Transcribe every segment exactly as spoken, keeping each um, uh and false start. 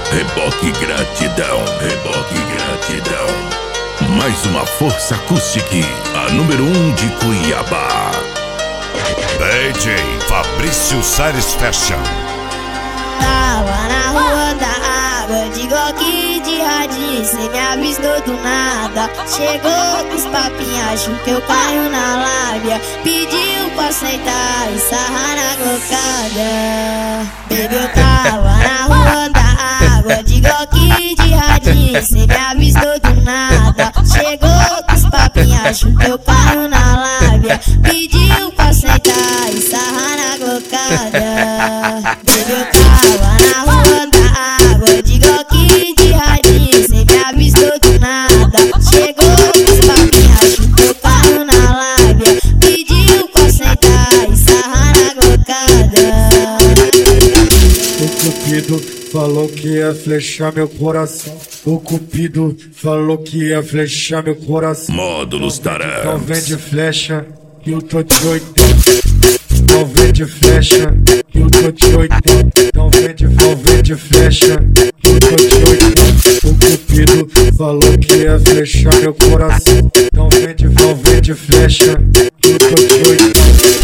Reboque gratidão, reboque gratidão. Mais uma força acústica, a número um de Cuiabá. D J Fabrício Salles Fashion. Tava na rua da água, de Glock de radinho, cê me avistou do nada. Chegou com os papinhos, achou que eu caio na lábia. Pediu pra sentar e sarrar na glocada. Baby, eu tava na rua da água, de Glock de radinho, cê me avistou do nada. Chegou com os papinhos, achou que eu caio na lábia. Pediu pra sentar e sarrar na glocada. Baby, eu tava na rua da água, de Glock de radinho, cê me avistou do nada. Chegou com os papinhos, achou que eu caio na lábia. Pediu pra sentar e sarrar na glocada. O Cupido falou que ia flechar meu coração. O Cupido falou que ia flechar meu coração. Módulos Não Tarantos. vende flecha, eu tô de oitenta. Não vende flecha, eu tô de oitenta. Não vende, não vende flecha, eu tô de oitenta. O Cupido falou que ia flechar meu coração. Não vende, não vende flecha, eu tô de oitenta.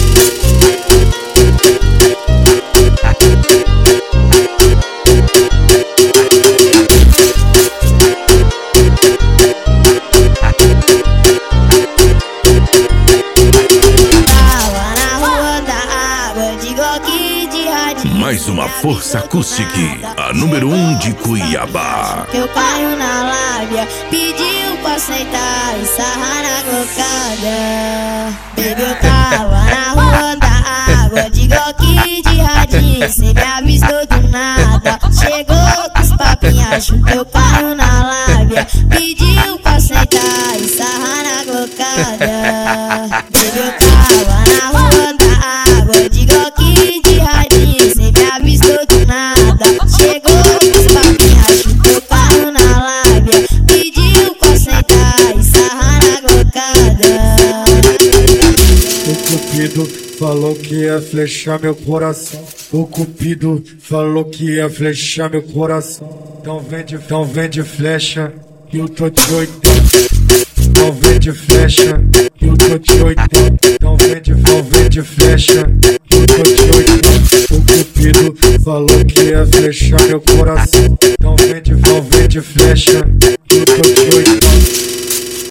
Mais uma força acústica, a número um de Cuiabá. Eu caio na lábia, pediu pra sentar e sarrar na glocada. Baby, eu tava na rua da água, de Glock de radinho, cê me avistou do nada. Chegou com os papinhos, achou que eu caio na lábia. Pediu pra sentar e sarrar na glocada. Baby, eu tava na rua da água, de Glock de radinho, cê me avistou do nada. Chegou com os papinhos, achou que eu caio na lábia. Pediu pra sentar e sarrar na glocada. O Cupido falou que ia flechar meu coração. O Cupido falou que ia flechar meu coração. Não vende, não vende flecha, eu tô de oitenta. Não vende flecha, eu tô de oitenta. Não vende, não vende flecha, eu tô de oitenta. O Cupido falou que ia flechar meu coração. Não vende, não vende flecha, eu tô de oitenta.